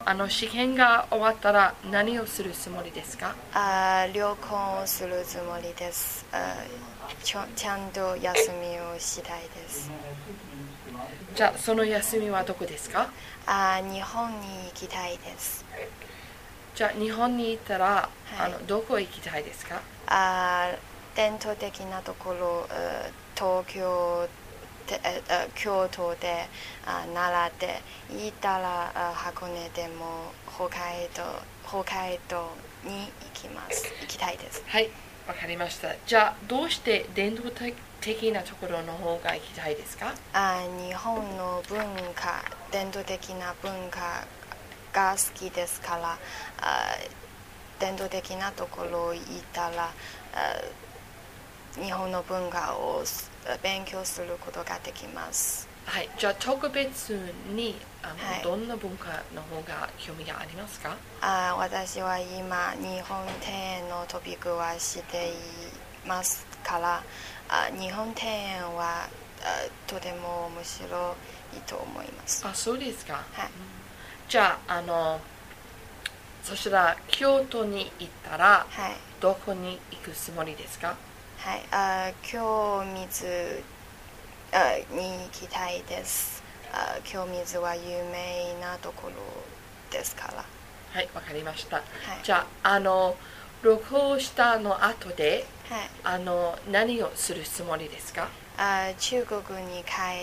試験が終わったら何をするつもりですか？ 旅行をするつもりです。ちゃんと休みをしたいです。 じゃあその休みはどこですか？ 日本に行きたいです。 じゃあ日本に行ったら、どこ行きたいですか？ 伝統的なところ、東京で、京都で、奈良で行ったら、箱根でも北海道に行きたいです。 はい、わかりました。じゃあどうして伝統的なところの方が行きたいですか？ 日本の伝統的な文化が好きですから、伝統的なところに行ったら、日本の文化を勉強することができます。 はい、じゃあ特別にどんな文化の方が興味がありますか？ 私は今日本庭園のトピックはしていますから、日本庭園はとても面白いと思います。 そうですか。 はい、 じゃあそしたら京都に行ったら、どこに行くつもりですか？ はい、清水に行きたいです。清水は有名なところですから。 はい、わかりました。じゃあ旅行したの後で、何をするつもりですか？ 中国に帰って、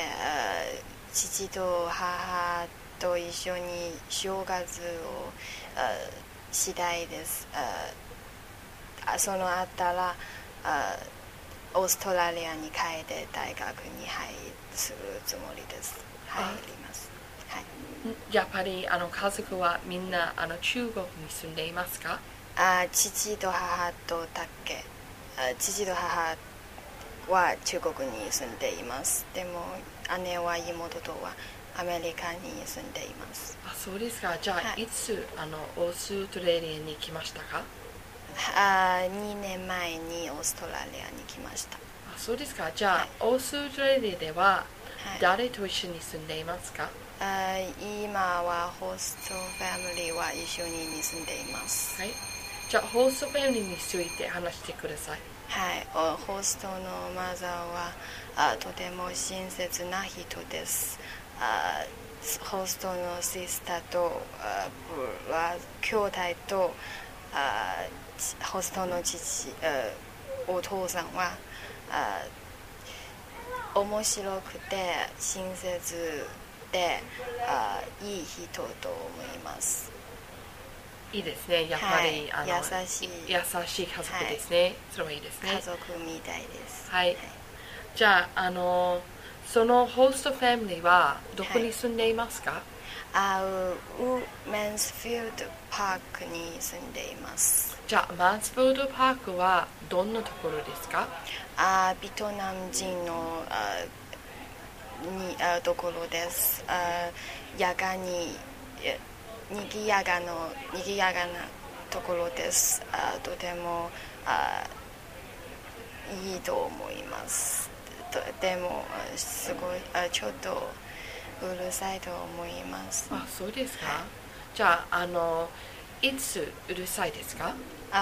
父と母と一緒に正月をしたいです。そのあったらオーストラリアに帰って大学にするつもりです。入ります。はい、 やっぱり家族はみんな中国に住んでいますか？ 父と母だけ。父と母は中国に住んでいます。でも姉は妹とはアメリカに住んでいます。 そうですか。じゃあ、いつオーストラリアに来ましたか ？2年前にオーストラリアに来ました。 そうですか。じゃあ、オーストラリアでは誰と一緒に住んでいますか？ 今はホストファミリーは一緒に住んでいます。 はい。じゃあホストファミリーについて話してください。 はい、ホストのマザーはとても親切な人です。ホストのシスターと兄弟とホストのお父さんは面白くて親切でいい人と思います。 いいですね。やっぱり、 優しい家族ですね。それはいいですね。 家族みたいです。 はい。じゃあそのホストファミリーはどこに住んでいますか？ ウメンスフィールドパークに住んでいます。 じゃあマンスフィールドパークはどんなところですか？ ベトナム人のところです。野外ににぎやかなところです。とてもいいと思います。でもすごいちょっとうるさいと思います。 そうですか。じゃあいつうるさいですか？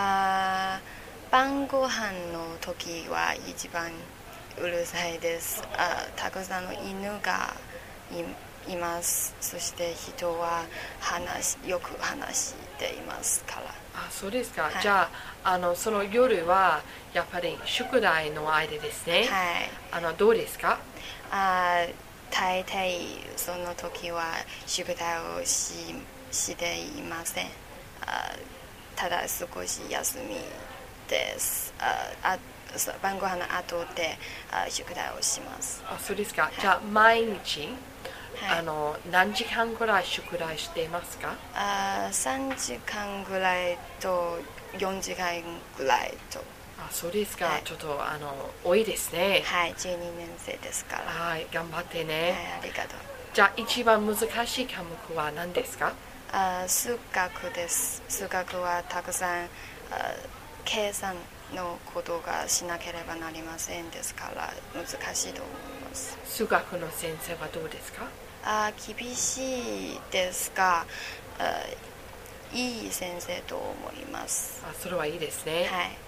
晩ご飯の時は一番うるさいです。たくさんの犬がいます。そして人はよく話していますから。 そうですか。じゃあその夜はやっぱり宿題の間ですね。どうですか？ 大体その時は宿題をしていません。ただ少し休みです。晩ご飯の後で宿題をします。 そうですか。じゃあ毎日何時間ぐらい宿題していますか ？3時間ぐらいと4時間ぐらいと。 そうですか。ちょっと多いですね。 はい、12年生ですから。 はい、頑張ってね。 ありがとう。 じゃあ一番難しい科目は何ですか？ 数学です。数学はたくさん計算のことがしなければなりませんですから難しいと思います。 数学の先生はどうですか？ 厳しいですがいい先生と思います。 それはいいですね。 はい。